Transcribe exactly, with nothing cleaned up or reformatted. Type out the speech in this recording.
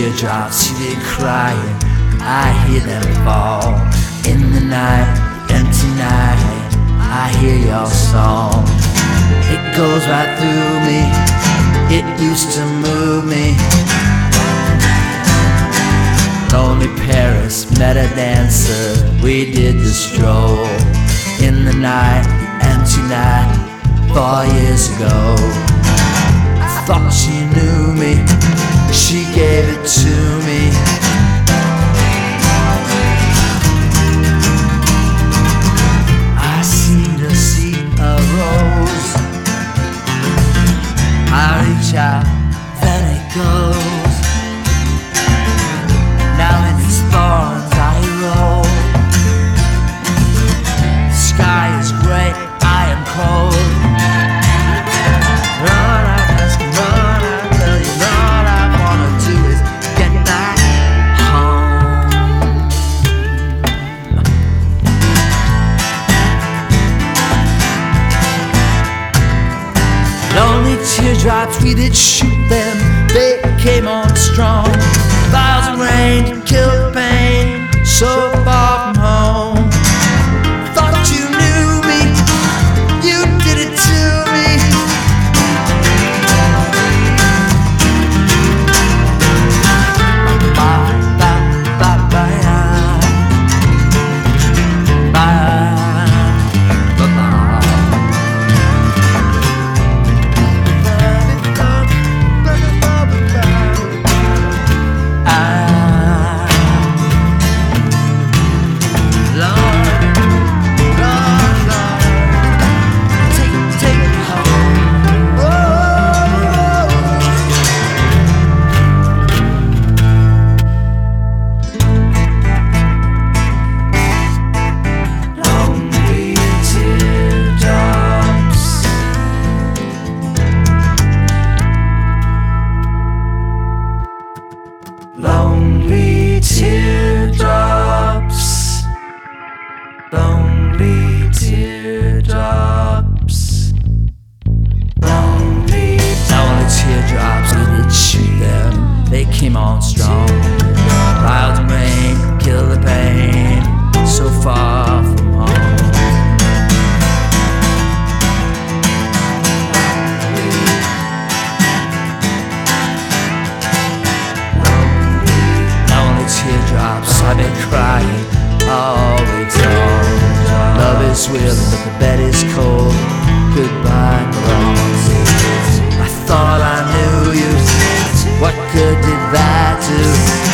teardrops, you be crying, I hear them fall. In the night, the empty night, I hear your song. It goes right through me, it used to move me. Lonely Paris, met a dancer, we did the stroll. In the night, the empty night, four years ago. I thought she knew me, she gave it to me. I seem to see a rose, I reach out, then it goes. Now in its thorns I roll. The sky is gray, I am cold. All I ask, all I tell you, all I wanna do is get back home. Lonely teardrops, we did shoot them, they came on strong. Clouds and rain to kill the pain, so far from home. Thought you knew me, you did it to me. Bye, bye, bye, bye, bye, bye, bye, bye. Lonely teardrops, lonely teardrops, lonely, lonely teardrops, we did shoot them, they came on strong. Clouds and rain, kill the pain, so far from home. Teardrops, I've been crying all week long. Love is willing, but the bed is cold. Goodbye, belongs. I thought I knew you. What good did that do?